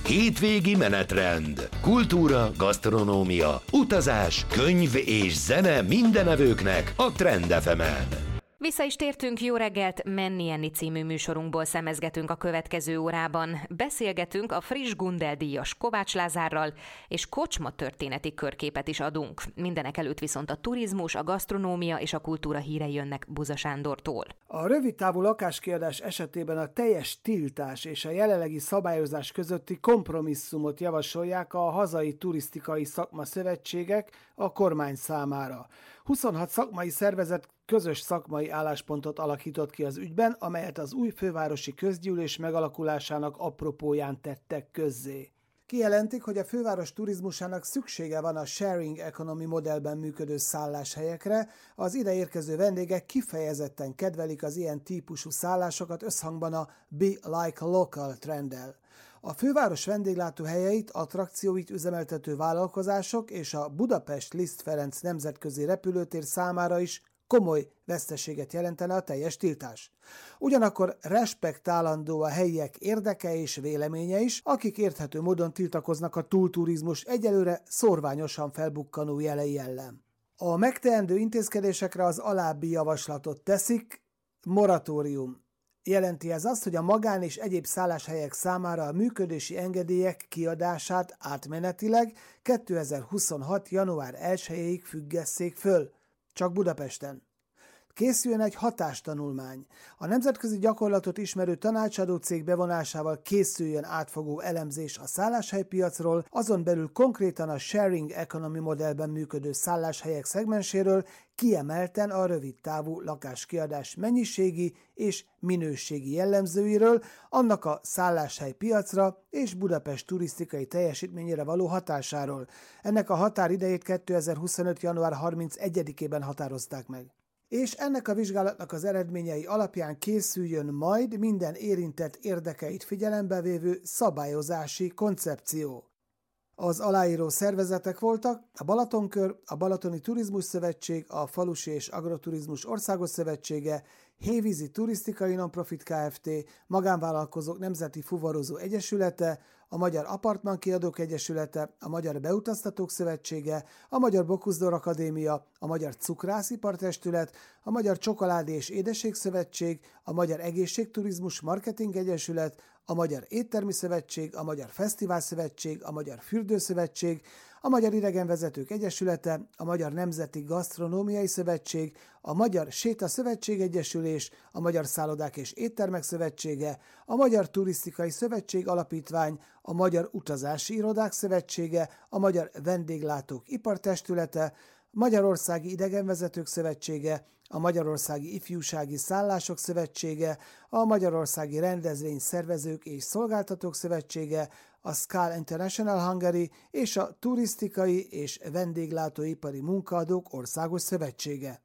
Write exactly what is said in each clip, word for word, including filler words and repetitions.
Hétvégi menetrend. Kultúra, gasztronómia, utazás, könyv és zene mindenevőknek a Trend ef emen. Vissza is tértünk, jó reggelt, Menni Enni című műsorunkból szemezgetünk a következő órában. Beszélgetünk a friss Gundel-díjas Kovács Lázárral, és kocsma történeti körképet is adunk. Mindenek előtt viszont a turizmus, a gasztronómia és a kultúra hírei jönnek Buza Sándortól. A rövidtávú lakáskiadás esetében a teljes tiltás és a jelenlegi szabályozás közötti kompromisszumot javasolják a hazai turisztikai szakmaszövetségek a kormány számára. huszonhat szakmai szervezet közös szakmai álláspontot alakított ki az ügyben, amelyet az új fővárosi közgyűlés megalakulásának apropóján tettek közzé. Kijelentik, hogy a főváros turizmusának szüksége van a sharing economy modellben működő szálláshelyekre, az ide érkező vendégek kifejezetten kedvelik az ilyen típusú szállásokat összhangban a Be Like Local trenddel. A főváros vendéglátóhelyeit, attrakcióit üzemeltető vállalkozások és a Budapest Liszt Ferenc nemzetközi repülőtér számára is komoly veszteséget jelentene a teljes tiltás. Ugyanakkor respektálandó a helyiek érdeke és véleménye is, akik érthető módon tiltakoznak a túlturizmus egyelőre szorványosan felbukkanó jelei ellen. A megteendő intézkedésekre az alábbi javaslatot teszik: moratórium. Jelenti ez azt, hogy a magán és egyéb szálláshelyek számára a működési engedélyek kiadását átmenetileg kétezer-huszonhat. január elsejéig függesszék föl, csak Budapesten. Készüljön egy hatástanulmány. A nemzetközi gyakorlatot ismerő tanácsadó cég bevonásával készüljön átfogó elemzés a szálláshelypiacról, azon belül konkrétan a sharing economy modellben működő szálláshelyek szegmenséről, kiemelten a rövidtávú lakáskiadás mennyiségi és minőségi jellemzőiről, annak a szálláshelypiacra és Budapest turisztikai teljesítményére való hatásáról. Ennek a határidejét kétezer-huszonöt. január harmincegyedikében határozták meg. És ennek a vizsgálatnak az eredményei alapján készüljön majd minden érintett érdekeit figyelembe vévő szabályozási koncepció. Az aláíró szervezetek voltak a Balatonkör, a Balatoni Turizmus Szövetség, a Falusi és Agroturizmus Országos Szövetsége, Hévízi Turisztikai Nonprofit Kft., Magánvállalkozók Nemzeti Fuvarozó Egyesülete, a Magyar Apartmankiadók Egyesülete, a Magyar Beutaztatók Szövetsége, a Magyar Bocuse d'Or Akadémia, a Magyar Cukrászipar-testület, a Magyar Csokoládé és Édesség Szövetség, a Magyar Egészségturizmus Marketing Egyesület, a Magyar Éttermi Szövetség, a Magyar Fesztivál Szövetség, a Magyar Fürdőszövetség, a Magyar Idegenvezetők Egyesülete, a Magyar Nemzeti Gasztronómiai Szövetség, a Magyar Séta Szövetség Egyesülés, a Magyar Szállodák és Éttermek Szövetsége, a Magyar Turisztikai Szövetség Alapítvány, a Magyar Utazási Irodák Szövetsége, a Magyar Vendéglátók Ipartestülete, Magyarországi Idegenvezetők Szövetsége, a Magyarországi Ifjúsági Szállások Szövetsége, a Magyarországi Rendezvény Szervezők és Szolgáltatók Szövetsége, a Skal International Hungary és a Turisztikai és Vendéglátóipari Munkaadók Országos Szövetsége.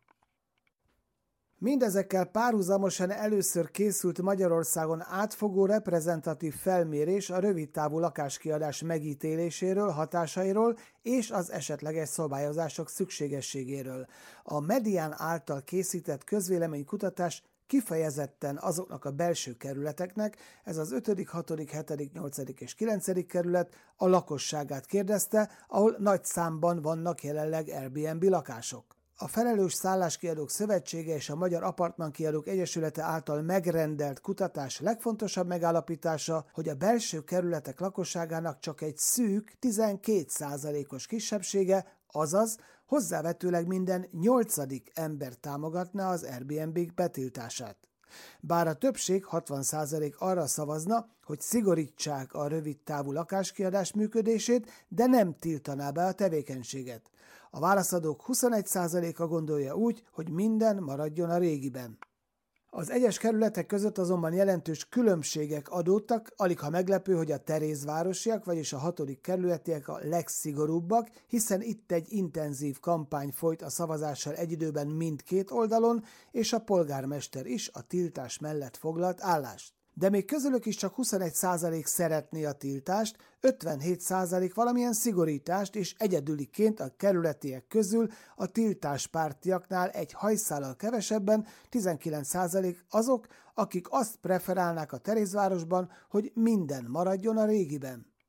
Mindezekkel párhuzamosan először készült Magyarországon átfogó reprezentatív felmérés a rövidtávú lakáskiadás megítéléséről, hatásairól és az esetleges szabályozások szükségességéről. A Medián által készített közvéleménykutatás kifejezetten azoknak a belső kerületeknek, ez az ötödik, hatodik, hetedik, nyolcadik és kilencedik kerület, a lakosságát kérdezte, ahol nagy számban vannak jelenleg Airbnb lakások. A Felelős Szálláskiadók Szövetsége és a Magyar Apartmankiadók Egyesülete által megrendelt kutatás legfontosabb megállapítása, hogy a belső kerületek lakosságának csak egy szűk tizenkét százalékos kisebbsége, azaz hozzávetőleg minden nyolcadik ember támogatná az Airbnb betiltását. Bár a többség hatvan százalék arra szavazna, hogy szigorítsák a rövidtávú lakáskiadás működését, de nem tiltaná be a tevékenységet. A válaszadók huszonegy százaléka gondolja úgy, hogy minden maradjon a régiben. Az egyes kerületek között azonban jelentős különbségek adódtak, aligha meglepő, hogy a terézvárosiak, vagyis a hatodik kerületiek a legszigorúbbak, hiszen itt egy intenzív kampány folyt a szavazással egy időben mindkét oldalon, és a polgármester is a tiltás mellett foglalt állást. De még közülük is csak huszonegy százalék szeretné a tiltást, ötvenhét százalék valamilyen szigorítást, és egyedüliként a kerületiek közül a tiltáspártiaknál egy hajszállal kevesebben, tizenkilenc százalék azok, akik azt preferálnák a Terézvárosban, hogy minden maradjon a régiben.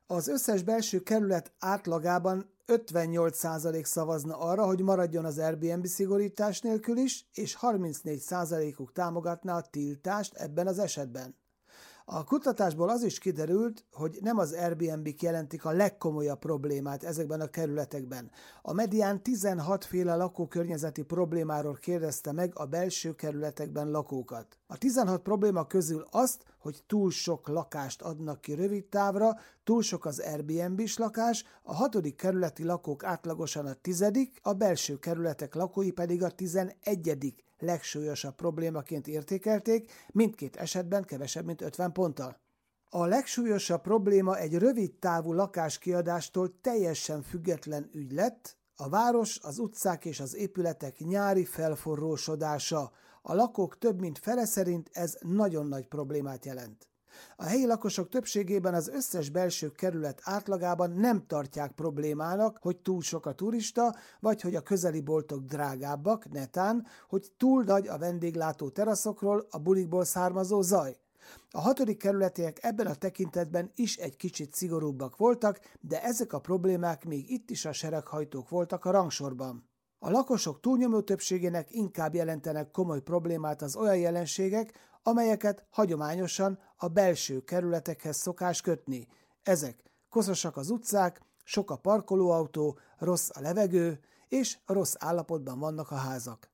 Az összes belső kerület átlagában ötvennyolc százalék szavazna arra, hogy maradjon az Airbnb szigorítás nélkül is, és harmincnégy százalékuk támogatná a tiltást ebben az esetben. A kutatásból az is kiderült, hogy nem az Airbnb-k jelentik a legkomolyabb problémát ezekben a kerületekben. A medián tizenhat féle lakókörnyezeti problémáról kérdezte meg a belső kerületekben lakókat. A tizenhat probléma közül azt, hogy túl sok lakást adnak ki rövid távra, túl sok az Airbnb-s lakás, a hatodik kerületi lakók átlagosan a tizedik, a belső kerületek lakói pedig a tizenegyedik legsúlyosabb problémaként értékelték, mindkét esetben kevesebb, mint ötven ponttal. A legsúlyosabb probléma egy rövid távú lakáskiadástól teljesen független ügy lett, a város, az utcák és az épületek nyári felforrósodása. A lakók több mint fele szerint ez nagyon nagy problémát jelent. A helyi lakosok többségében az összes belső kerület átlagában nem tartják problémának, hogy túl sok a turista, vagy hogy a közeli boltok drágábbak, netán, hogy túl nagy a vendéglátó teraszokról a bulikból származó zaj. A hatodik kerületiek ebben a tekintetben is egy kicsit szigorúbbak voltak, de ezek a problémák még itt is a sereghajtók voltak a rangsorban. A lakosok túlnyomó többségének inkább jelentenek komoly problémát az olyan jelenségek, amelyeket hagyományosan a belső kerületekhez szokás kötni. Ezek koszosak az utcák, sok a parkolóautó, rossz a levegő, és rossz állapotban vannak a házak.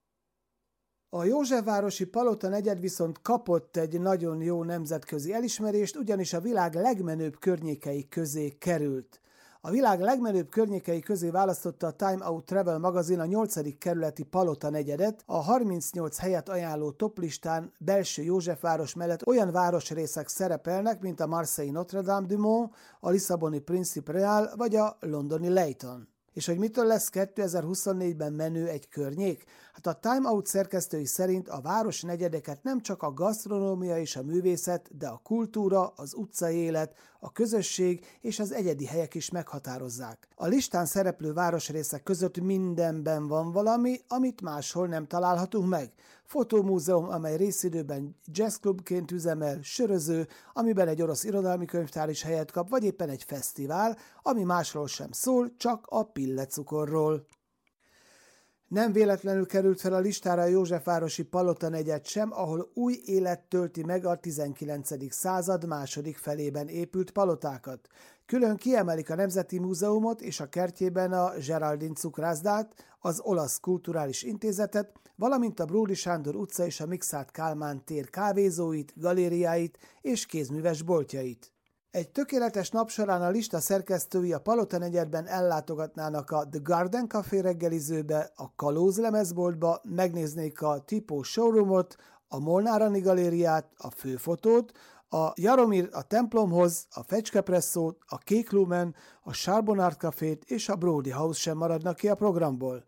A Józsefvárosi Palota negyed viszont kapott egy nagyon jó nemzetközi elismerést, ugyanis a világ legmenőbb környékei közé került. A világ legmenőbb környékei közé választotta a Time Out Travel magazin a nyolcadik kerületi Palota negyedet, a harmincnyolc helyet ajánló toplistán belső Józsefváros mellett olyan városrészek szerepelnek, mint a Marseille Notre-Dame-du-Mont, a lisszaboni Principe Real vagy a londoni Leighton. És hogy mitől lesz kétezer-huszonnégyben menő egy környék? Hát a Time Out szerkesztői szerint a város negyedeket nem csak a gasztronómia és a művészet, de a kultúra, az utcai élet, a közösség és az egyedi helyek is meghatározzák. A listán szereplő városrészek között mindenben van valami, amit máshol nem találhatunk meg. Fotómúzeum, amely részidőben jazzklubként üzemel, söröző, amiben egy orosz irodalmi könyvtár is helyet kap, vagy éppen egy fesztivál, ami másról sem szól, csak a pillecukorról. Nem véletlenül került fel a listára a Józsefvárosi Palota negyed sem, ahol új élet tölti meg a tizenkilencedik század második felében épült palotákat. Külön kiemelik a Nemzeti Múzeumot és a kertjében a Geraldine cukrászdát, az Olasz Kulturális Intézetet, valamint a Bródi Sándor utca és a Mikszáth Kálmán tér kávézóit, galériáit és kézműves boltjait. Egy tökéletes nap során a lista szerkesztői a Palota negyedben ellátogatnának a The Garden Café reggelizőbe, a Kalóz lemezboltba, megnéznék a Tipo showroomot, a Molnárani galériát, a Főfotót, a Jaromír a templomhoz, a Fecskepresszót, a Kék Lumen, a Charbonard Cafét és a Brody House sem maradnak ki a programból.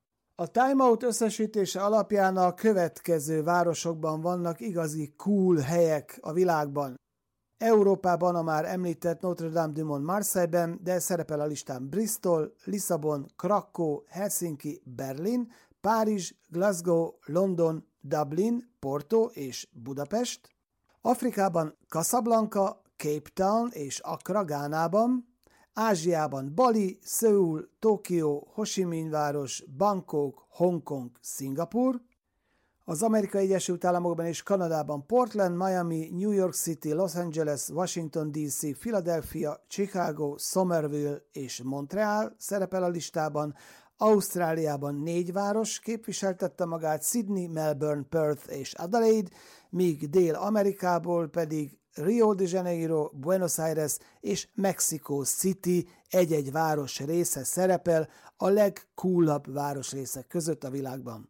A Time Out összesítése alapján a következő városokban vannak igazi cool helyek a világban. Európában a már említett Notre-Dame-du-Mont Marseille-ben, de szerepel a listán Bristol, Lisszabon, Krakkó, Helsinki, Berlin, Párizs, Glasgow, London, Dublin, Porto és Budapest. Afrikában Casablanca, Cape Town és Accra Gánában, Ázsiában Bali, Szöul, Tokió, Ho Chi Minh város, Bangkok, Hongkong, Szingapur, az Amerikai Egyesült Államokban és Kanadában Portland, Miami, New York City, Los Angeles, Washington dé cé, Philadelphia, Chicago, Somerville és Montreal szerepel a listában, Ausztráliában négy város képviseltette magát, Sydney, Melbourne, Perth és Adelaide, míg Dél-Amerikából pedig Rio de Janeiro, Buenos Aires és Mexico City egy-egy város része szerepel a legcoolabb városrészek között a világban.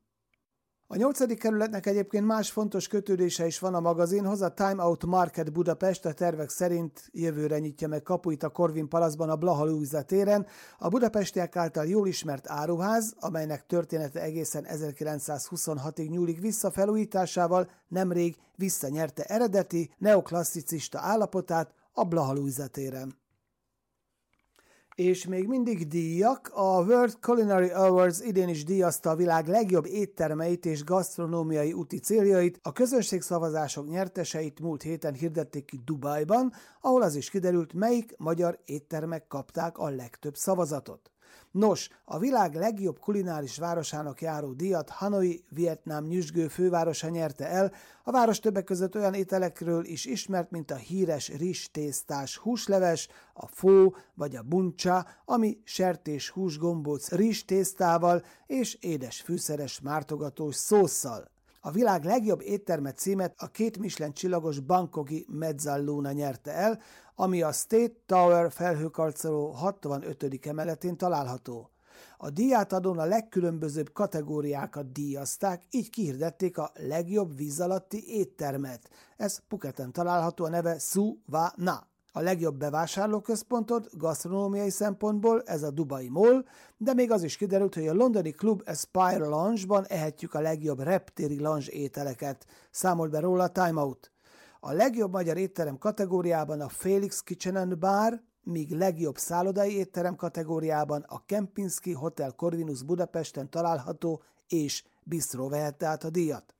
A nyolcadik kerületnek egyébként más fontos kötődése is van a magazinhoz, a Time Out Market Budapest a tervek szerint jövőre nyitja meg kapuit a Corvin Palacban a Blaha Lujza téren, a budapestiek által jól ismert áruház, amelynek története egészen ezerkilencszázhuszonhatig nyúlik vissza, felújításával nemrég visszanyerte eredeti, neoklasszicista állapotát a Blaha Lujza téren. És még mindig díjak. A World Culinary Awards idén is díjazta a világ legjobb éttermeit és gasztronómiai úti céljait. A közönségszavazások nyerteseit múlt héten hirdették ki Dubajban, ahol az is kiderült, melyik magyar éttermek kapták a legtöbb szavazatot. Nos, a világ legjobb kulináris városának járó díjat Hanoi, Vietnám nyüzsgő fővárosa nyerte el. A város többek között olyan ételekről is ismert, mint a híres rizstésztás húsleves, a pho vagy a bun cha, ami sertés húsgombóc rizstésztával és édes fűszeres mártogatós szósszal. A világ legjobb étterme címet a két Michelin csillagos bangkoki Mezzaluna nyerte el, ami a State Tower felhőkarcoló hatvanötödik emeletén található. A díjátadón a legkülönbözőbb kategóriákat díjazták, így kihirdették a legjobb víz alatti éttermet. Ez Phuketen található, a neve Su Va Na. A legjobb bevásárlóközpontot gasztronómiai szempontból ez a Dubai Mall, de még az is kiderült, hogy a londoni Club Aspire Lounge-ban ehetjük a legjobb reptéri lounge ételeket. Számolt be róla a Time Out. A legjobb magyar étterem kategóriában a Felix Kitchen and Bar, míg legjobb szállodai étterem kategóriában a Kempinski Hotel Corvinus Budapesten található és bistró vehette át a díjat.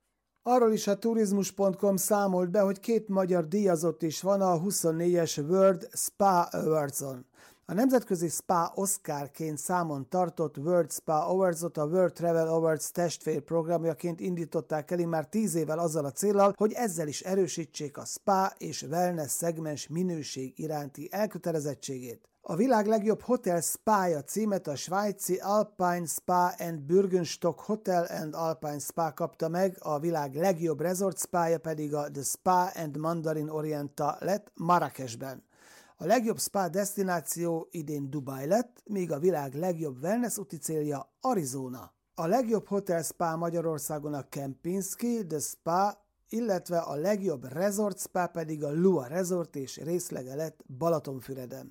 Arról is a turizmus pont com számolt be, hogy két magyar díjazott is van a huszonnégyes World Spa Awards-on. A nemzetközi Spa Oscarként számon tartott World Spa Awards-ot a World Travel Awards testvér programjaként indították el már tíz évvel azzal a céllal, hogy ezzel is erősítsék a spa és wellness szegmens minőség iránti elkötelezettségét. A világ legjobb hotel spája címet a svájci Alpine Spa and Bürgenstock Hotel and Alpine Spa kapta meg, a világ legjobb resort spája pedig a The Spa and Mandarin Oriental lett Marrakesben. A legjobb spa desztináció idén Dubaj lett, míg a világ legjobb wellness úti célja Arizona. A legjobb hotel spa Magyarországon a Kempinski, The Spa, illetve a legjobb resort spa pedig a Lua Resort és részlege lett Balatonfüreden.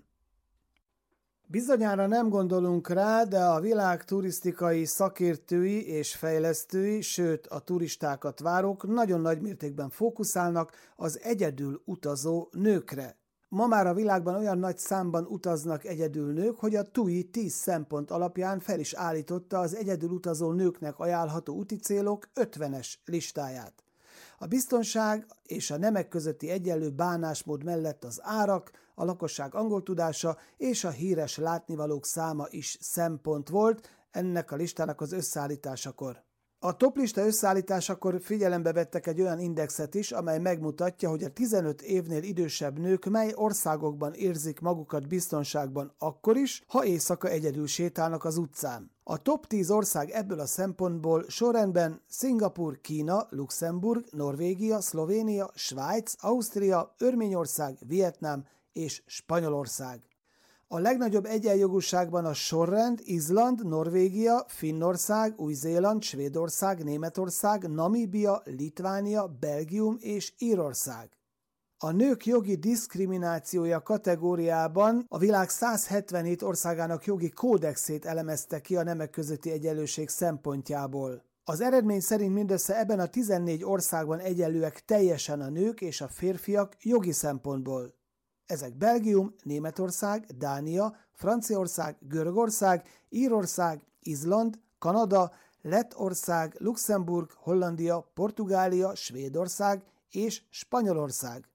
Bizonyára nem gondolunk rá, de a világ turisztikai szakértői és fejlesztői, sőt a turistákat várók nagyon nagy mértékben fókuszálnak az egyedül utazó nőkre. Ma már a világban olyan nagy számban utaznak egyedül nők, hogy a té u i tíz szempont alapján fel is állította az egyedül utazó nőknek ajánlható úti célok ötvenes listáját. A biztonság és a nemek közötti egyenlő bánásmód mellett az árak, a lakosság angol tudása és a híres látnivalók száma is szempont volt ennek a listának az összeállításakor. A toplista összeállításakor figyelembe vettek egy olyan indexet is, amely megmutatja, hogy a tizenöt évnél idősebb nők mely országokban érzik magukat biztonságban akkor is, ha éjszaka egyedül sétálnak az utcán. A top tíz ország ebből a szempontból sorrendben Szingapur, Kína, Luxemburg, Norvégia, Szlovénia, Svájc, Ausztria, Örményország, Vietnám és Spanyolország. A legnagyobb egyenjogúságban a sorrend Izland, Norvégia, Finnország, Új-Zéland, Svédország, Németország, Namíbia, Litvánia, Belgium és Írország. A nők jogi diszkriminációja kategóriában a világ száz hetvenhét országának jogi kódexét elemezte ki a nemek közötti egyenlőség szempontjából. Az eredmény szerint mindössze ebben a tizennégy országban egyenlőek teljesen a nők és a férfiak jogi szempontból. Ezek Belgium, Németország, Dánia, Franciaország, Görögország, Írország, Izland, Kanada, Lettország, Luxemburg, Hollandia, Portugália, Svédország és Spanyolország.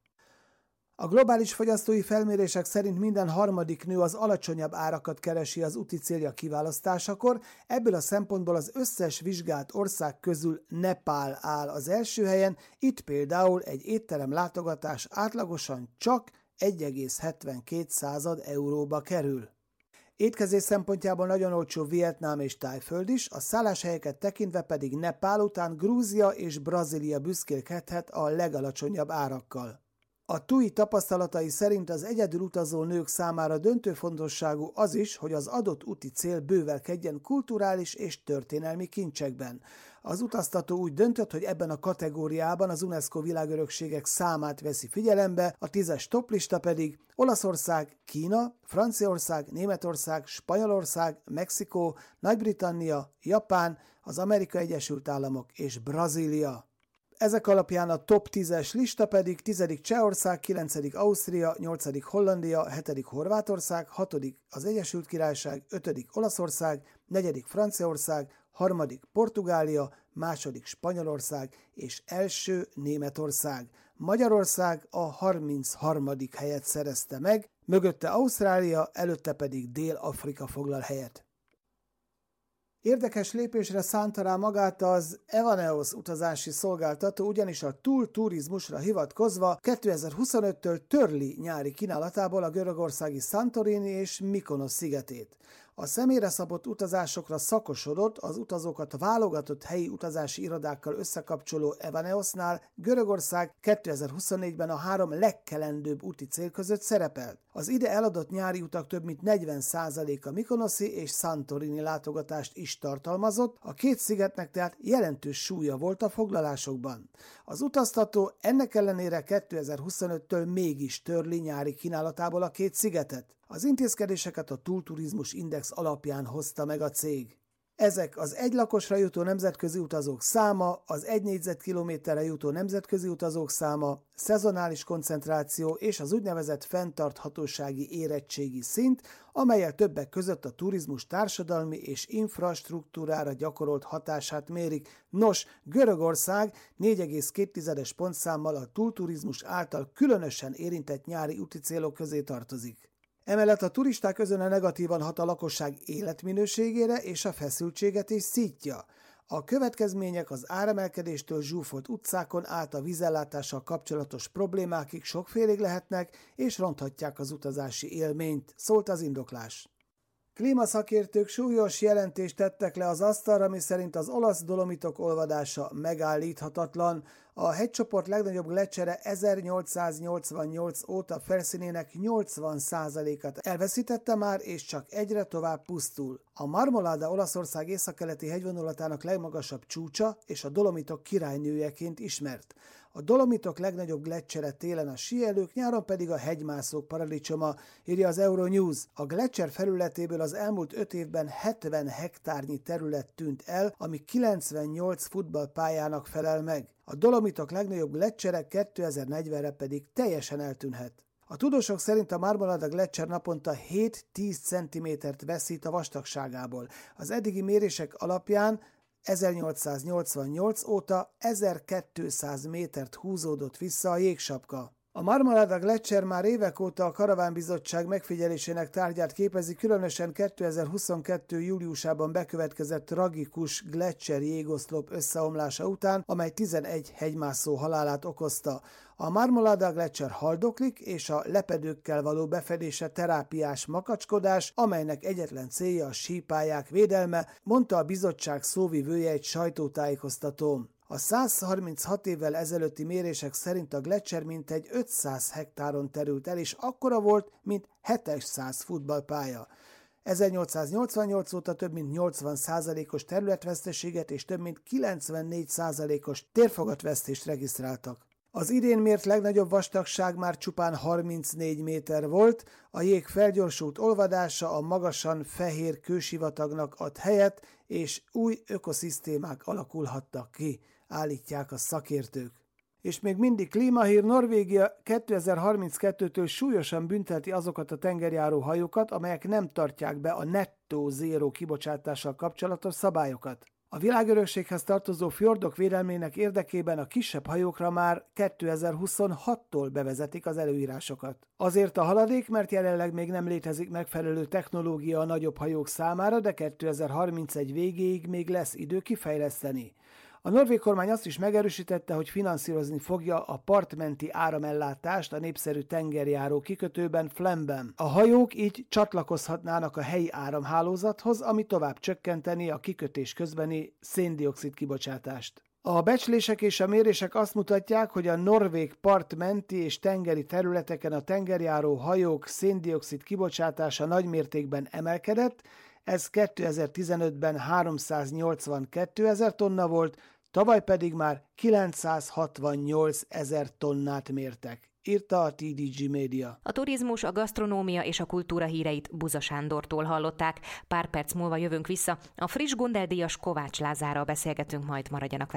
A globális fogyasztói felmérések szerint minden harmadik nő az alacsonyabb árakat keresi az úti célja kiválasztásakor, ebből a szempontból az összes vizsgált ország közül Nepál áll az első helyen, itt például egy étterem látogatás átlagosan csak egy egész hetvenkét euróba kerül. Étkezés szempontjából nagyon olcsó Vietnám és Tájföld is, a szálláshelyeket tekintve pedig Nepál után Grúzia és Brazília büszkélkedhet a legalacsonyabb árakkal. A té u i tapasztalatai szerint az egyedül utazó nők számára döntő fontosságú az is, hogy az adott úti cél bővelkedjen kulturális és történelmi kincsekben. Az utaztató úgy döntött, hogy ebben a kategóriában az UNESCO világörökségek számát veszi figyelembe, a tízes toplista pedig Olaszország, Kína, Franciaország, Németország, Spanyolország, Mexikó, Nagy-Britannia, Japán, az Amerikai Egyesült Államok és Brazília. Ezek alapján a top tízes lista pedig tizedik Csehország, kilencedik Ausztria, nyolcadik Hollandia, hetedik Horvátország, hatodik az Egyesült Királyság, ötödik Olaszország, negyedik Franciaország, harmadik Portugália, második Spanyolország és első Németország. Magyarország a harmincharmadik helyet szerezte meg, mögötte Ausztrália, előtte pedig Dél-Afrika foglal helyet. Érdekes lépésre szánta rá magát az Evaneos utazási szolgáltató, ugyanis a túl turizmusra hivatkozva kétezer-huszonöttől törli nyári kínálatából a görögországi Santorini és Mikonosz szigetét. A személyre szabott utazásokra szakosodott, az utazókat válogatott helyi utazási irodákkal összekapcsoló Evaneosnál Görögország kétezer-huszonnégyben a három legkelendőbb úti cél között szerepelt. Az ide eladott nyári utak több mint negyven százaléka Mikonoszi és Santorini látogatást is tartalmazott, a két szigetnek tehát jelentős súlya volt a foglalásokban. Az utaztató ennek ellenére kétezer-huszonöttől mégis törli nyári kínálatából a két szigetet. Az intézkedéseket a túlturizmus index alapján hozta meg a cég. Ezek az egy lakosra jutó nemzetközi utazók száma, az egy négyzetkilométerre jutó nemzetközi utazók száma, szezonális koncentráció és az úgynevezett fenntarthatósági érettségi szint, amellyel többek között a turizmus társadalmi és infrastruktúrára gyakorolt hatását mérik. Nos, Görögország négy egész két pontszámmal a túlturizmus által különösen érintett nyári úti célok közé tartozik. Emellett a turisták özöne negatívan hat a lakosság életminőségére és a feszültséget is szítja. A következmények az áremelkedéstől zsúfolt utcákon át a vízellátással kapcsolatos problémákig sokfélék lehetnek, és ronthatják az utazási élményt, szólt az indoklás. Klímaszakértők súlyos jelentést tettek le az asztalra, miszerint az olasz dolomitok olvadása megállíthatatlan. A hegycsoport legnagyobb gleccser ezernyolcszáznyolcvannyolc óta felszínének nyolcvan százalékát elveszítette már, és csak egyre tovább pusztul. A Marmolada Olaszország északkeleti hegyvonulatának legmagasabb csúcsa és a dolomitok királynőjeként ismert. A dolomitok legnagyobb gleccser télen a síelők, nyáron pedig a hegymászók paradicsoma, írja az Euronews. A gleccser felületéből az elmúlt öt évben hetven hektárnyi terület tűnt el, ami kilencvennyolc futballpályának felel meg. A dolomitok legnagyobb gleccserek kétezer-negyvenre pedig teljesen eltűnhet. A tudósok szerint a Marmolada gleccser naponta hét-tíz centimétert veszít a vastagságából. Az eddigi mérések alapján ezernyolcszáznyolcvannyolc óta ezerkétszáz métert húzódott vissza a jégsapka. A Marmolada gleccser már évek óta a Karavánbizottság megfigyelésének tárgyát képezi, különösen kétezer-huszonkettő júliusában bekövetkezett tragikus gleccser jégoszlop összeomlása után, amely tizenegy hegymászó halálát okozta. A Marmolada gleccser haldoklik, és a lepedőkkel való befedése terápiás makacskodás, amelynek egyetlen célja a sípályák védelme, mondta a bizottság szóvivője egy sajtótájékoztatón. A száz harminchat évvel ezelőtti mérések szerint a gleccser mintegy ötszáz hektáron terült el, és akkora volt, mint hétszáz futballpálya. ezernyolcszáznyolcvannyolc óta több mint nyolcvan százalékos területveszteséget és több mint kilencvennégy százalékos térfogatvesztést regisztráltak. Az idén mért legnagyobb vastagság már csupán harmincnégy méter volt, a jég felgyorsult olvadása a magasan fehér kősivatagnak ad helyet, és új ökoszisztémák alakulhattak ki, állítják a szakértők. És még mindig klímahír, Norvégia kétezer-harminckettőtől súlyosan bünteti azokat a tengerjáró hajókat, amelyek nem tartják be a nettó zéró kibocsátással kapcsolatos szabályokat. A világörökséghez tartozó fjordok védelmének érdekében a kisebb hajókra már kétezer-huszonhattól bevezetik az előírásokat. Azért a haladék, mert jelenleg még nem létezik megfelelő technológia a nagyobb hajók számára, de kétezer-harmincegy végéig még lesz idő kifejleszteni. A norvég kormány azt is megerősítette, hogy finanszírozni fogja a partmenti áramellátást a népszerű tengerjáró kikötőben, Flemben. A hajók így csatlakozhatnának a helyi áramhálózathoz, ami tovább csökkenteni a kikötés közbeni szén-dioxid kibocsátást. A becslések és a mérések azt mutatják, hogy a norvég partmenti és tengeri területeken a tengerjáró hajók szén-dioxid kibocsátása nagymértékben emelkedett, ez kétezer-tizenötben háromszáznyolcvankétezer tonna volt, tavaly pedig már kilencszázhatvannyolcezer tonnát mértek, írta a té dé gé Média. A turizmus, a gasztronómia és a kultúra híreit Buza Sándortól hallották. Pár perc múlva jövünk vissza. A Friss Gundel díjas Kovács Lázárral beszélgetünk, majd maradjanak vele.